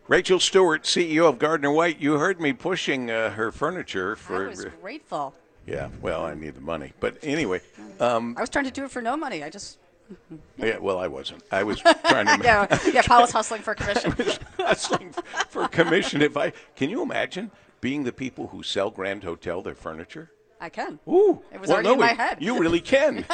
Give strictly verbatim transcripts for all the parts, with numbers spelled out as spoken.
Rachel Stewart, C E O of Gardner White. You heard me pushing uh, her furniture for. I was grateful. Yeah, well, I need the money, but anyway. Um, I was trying to do it for no money. I just. Yeah, well, I wasn't. I was trying to. yeah, yeah. Paul was hustling for commission. I was hustling for commission. If I can, you imagine being the people who sell Grand Hotel their furniture? I can. Ooh, it was well, already no, in my it, head. You really can.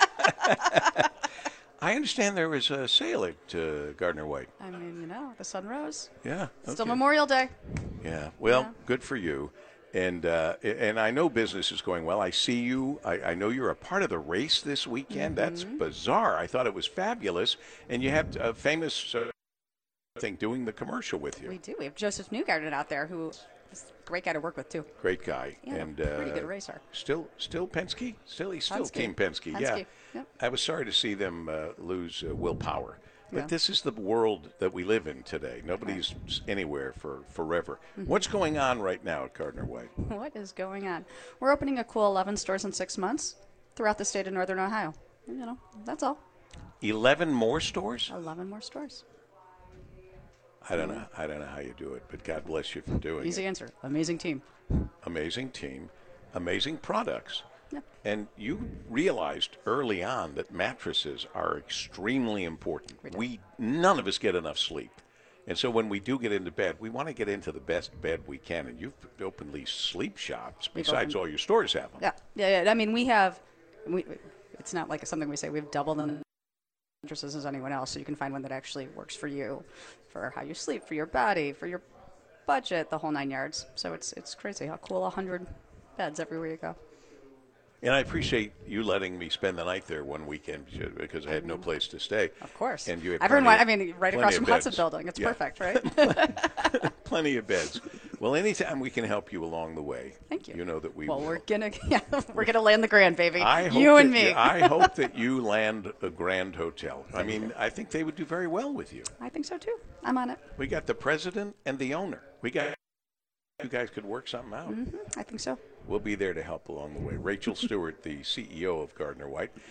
I understand there was a sale at uh, Gardner White. I mean, you know, the sun rose. Yeah. Okay. Still okay. Memorial Day. Yeah. Well, yeah. good for you. And uh, and I know business is going well. I see you. I, I know you're a part of the race this weekend. Mm-hmm. That's bizarre. I thought it was fabulous. And you have a famous uh, thing doing the commercial with you. We do. We have Joseph Newgarden out there, who is a great guy to work with too. Great guy. Yeah, and pretty uh, good racer. Still, still Penske. Still, he's still Penske. Team Penske. Penske. Yeah. Yep. I was sorry to see them uh, lose uh, Will Power. But yeah. this is the world that we live in today. Nobody's right. anywhere for forever. Mm-hmm. What's going on right now at Gardner White? What is going on? We're opening a cool eleven stores in six months throughout the state of Northern Ohio. You know, that's all. eleven more stores? eleven more stores. I don't know. I don't know how you do it, but God bless you for doing Easy it. Easy answer. Amazing team. Amazing team. Amazing products. Yep. And you realized early on that mattresses are extremely important. We, we none of us get enough sleep. And so when we do get into bed, we want to get into the best bed we can. And you've opened these sleep shops besides all your stores have them. Yeah. yeah, yeah. I mean, we have, we, it's not like something we say, we've doubled the mattresses as anyone else. So you can find one that actually works for you, for how you sleep, for your body, for your budget, the whole nine yards. So it's it's crazy how cool one hundred beds everywhere you go. And I appreciate you letting me spend the night there one weekend because I had no place to stay. Of course. And you had Everyone, plenty, I mean, right across from Hudson Building. It's yeah. perfect, right? Plenty of beds. Well, anytime we can help you along the way. Thank you. You know that we well, will. we're gonna, yeah, we're gonna land the Grand, baby. I hope you and that me. You, I hope that you land a Grand Hotel. I mean, I think they would do very well with you. I think so too. I'm on it. We got the president and the owner. We got. You guys could work something out. Mm-hmm. I think so. We'll be there to help along the way. Rachel Stewart, the C E O of Gardner White.